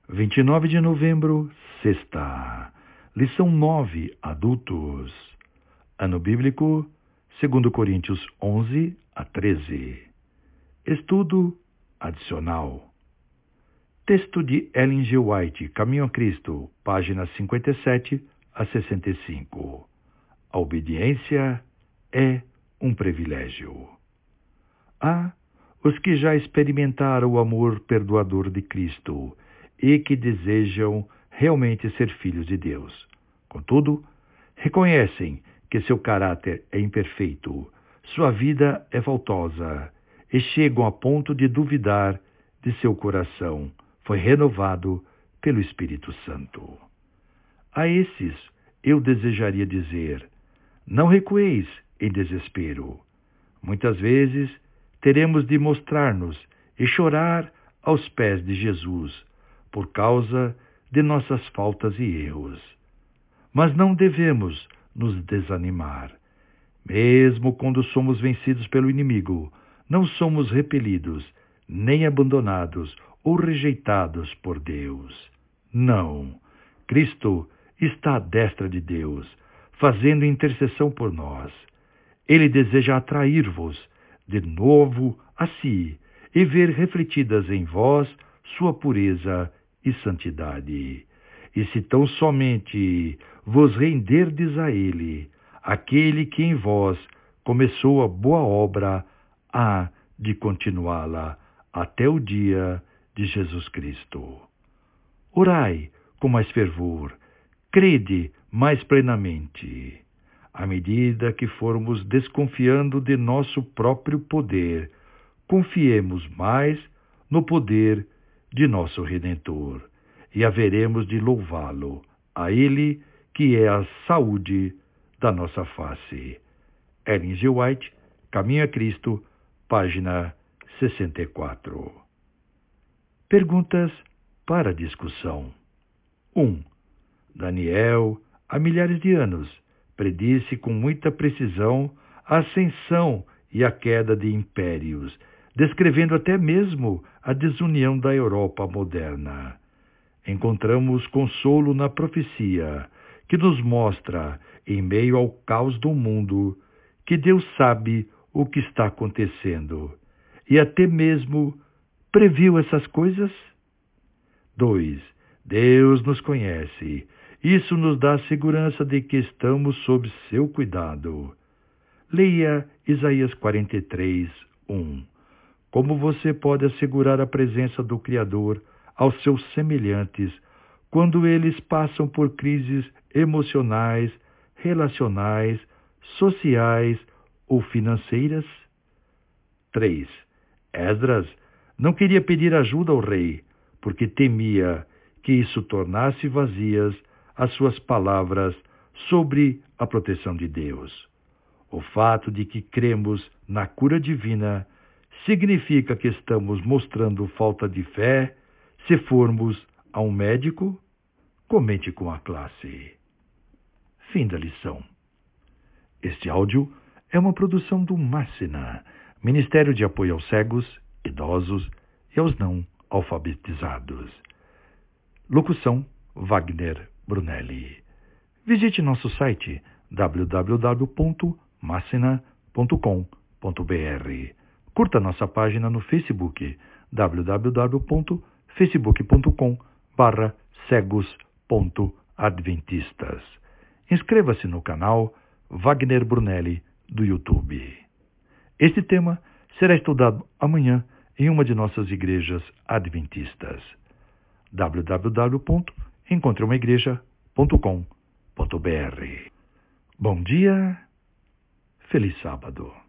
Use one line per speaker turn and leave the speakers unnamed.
29 de novembro, sexta. Lição 9, adultos. Ano bíblico, 2 Coríntios 11 a 13. Estudo adicional. Texto de Ellen G. White, Caminho a Cristo, páginas 57 a 65. A obediência é um privilégio. Há os que já experimentaram o amor perdoador de Cristo e que desejam realmente ser filhos de Deus. Contudo, reconhecem que seu caráter é imperfeito, sua vida é faltosa, e chegam a ponto de duvidar de seu coração foi renovado pelo Espírito Santo. A esses eu desejaria dizer: não recueis em desespero. Muitas vezes teremos de mostrar-nos e chorar aos pés de Jesus por causa de nossas faltas e erros. Mas não devemos nos desanimar. Mesmo quando somos vencidos pelo inimigo, não somos repelidos, nem abandonados ou rejeitados por Deus. Não. Cristo está à destra de Deus, fazendo intercessão por nós. Ele deseja atrair-vos de novo a si e ver refletidas em vós sua pureza e santidade. E se tão somente vos renderdes a Ele, aquele que em vós começou a boa obra, há de continuá-la até o dia de Jesus Cristo. Orai com mais fervor, crede mais plenamente. À medida que formos desconfiando de nosso próprio poder, confiemos mais no poder de nosso Redentor, e haveremos de louvá-lo, a Ele que é a saúde da nossa face. Ellen G. White, Caminho a Cristo, página 64. Perguntas para discussão. 1. Daniel, há milhares de anos, predisse com muita precisão a ascensão e a queda de impérios, descrevendo até mesmo a desunião da Europa moderna. Encontramos consolo na profecia, que nos mostra, em meio ao caos do mundo, que Deus sabe o que está acontecendo e até mesmo previu essas coisas. 2. Deus nos conhece. Isso nos dá a segurança de que estamos sob seu cuidado. Leia Isaías 43, 1. Como você pode assegurar a presença do Criador aos seus semelhantes quando eles passam por crises emocionais, relacionais, sociais ou financeiras? 3. Esdras não queria pedir ajuda ao rei, porque temia que isso tornasse vazias as suas palavras sobre a proteção de Deus. O fato de que cremos na cura divina significa que estamos mostrando falta de fé se formos a um médico? Comente com a classe. Fim da lição. Este áudio é uma produção do Mássina, Ministério de Apoio aos Cegos, Idosos e aos Não Alfabetizados. Locução: Wagner Brunelli. Visite nosso site www.massina.com.br. Curta nossa página no Facebook www.facebook.com/cegos.adventistas. Inscreva-se no canal Wagner Brunelli do YouTube. Este tema será estudado amanhã em uma de nossas igrejas adventistas. www.encontreumaigreja.com.br. Bom dia, feliz sábado.